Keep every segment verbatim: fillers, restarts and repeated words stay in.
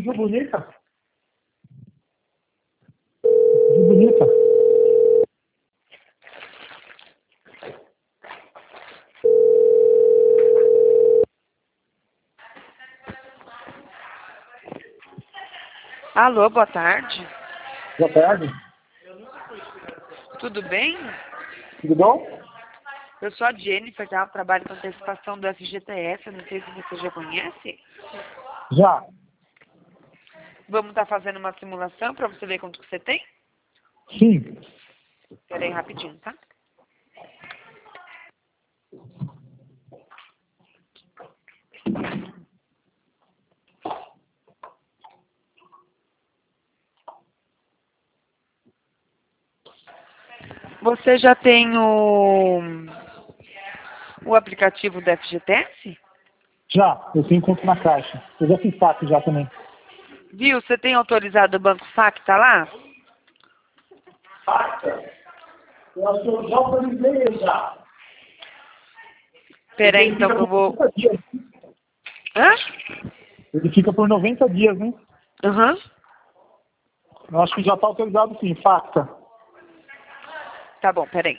Ju Bonita. Ju Bonita. Alô, boa tarde. Boa tarde. Tudo bem? Tudo bom? Eu sou a Jennifer, tá? Eu trabalho com antecipação do F G T S, eu não sei se você já conhece. Já. Vamos estar fazendo uma simulação para você ver quanto que você tem? Sim. Espera aí rapidinho, tá? Você já tem o, o aplicativo do F G T S? Já. Eu tenho conta na Caixa. Eu já fiz saque já também. Viu? Você tem autorizado o Banco Saque, tá lá? Eu acho que eu já autorizei ele já. Espera aí então que eu vou... noventa dias. Hã? Ele fica por noventa dias, né? Aham. Eu acho que já está autorizado sim, facta. Tá bom, peraí.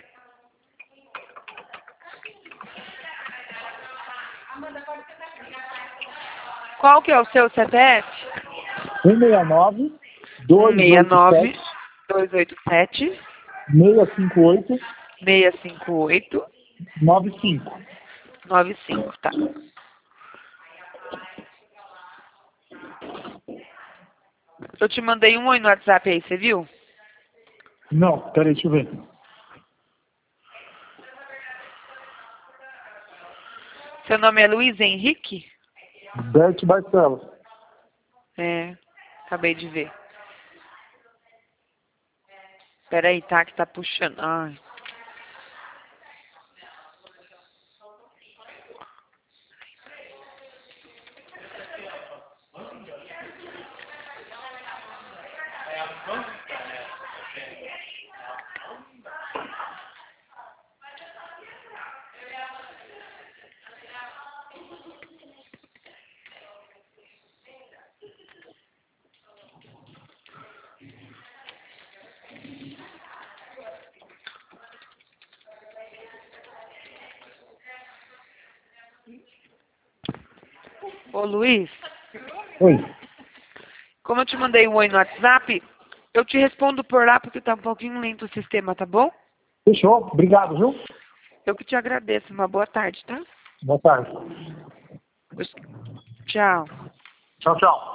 Qual que é o seu C P F? um seis nove, um dois seis oito nove, sete, dois oito sete, seis cinco oito, seis cinco oito, nove cinco. nove cinco, tá. Eu te mandei um oi no WhatsApp aí, você viu? Não, peraí, deixa eu ver. Seu nome é Luiz Henrique? Bert Barcelos. É, acabei de ver. Espera aí, tá? Que tá puxando. Ai. Ô, Luiz, Oi. como eu te mandei um oi no WhatsApp, eu te respondo por lá porque tá um pouquinho lento o sistema, tá bom? Fechou. Obrigado, viu? Eu que te agradeço. Uma boa tarde, tá? Boa tarde. Tchau. Tchau, tchau.